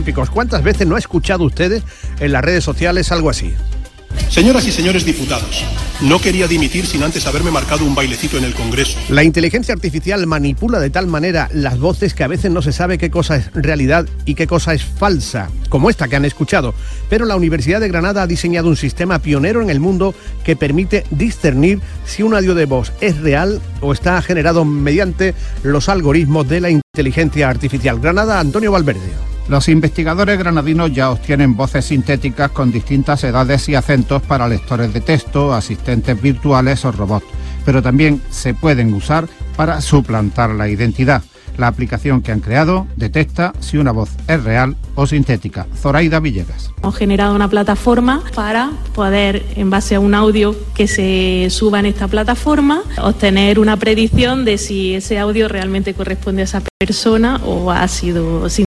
Olímpicos. ¿Cuántas veces no ha escuchado ustedes en las redes sociales algo así? Señoras y señores diputados, no quería dimitir sin antes haberme marcado un bailecito en el Congreso. La inteligencia artificial manipula de tal manera las voces que a veces no se sabe qué cosa es realidad y qué cosa es falsa, como esta que han escuchado. Pero la Universidad de Granada ha diseñado un sistema pionero en el mundo que permite discernir si un audio de voz es real o está generado mediante los algoritmos de la inteligencia artificial. Granada, Antonio Valverde. Los investigadores granadinos ya obtienen voces sintéticas con distintas edades y acentos para lectores de texto, asistentes virtuales o robots, pero también se pueden usar para suplantar la identidad. La aplicación que han creado detecta si una voz es real o sintética. Zoraida Villegas. Hemos generado una plataforma para poder, en base a un audio que se suba en esta plataforma, obtener una predicción de si ese audio realmente corresponde a esa persona o ha sido sintético.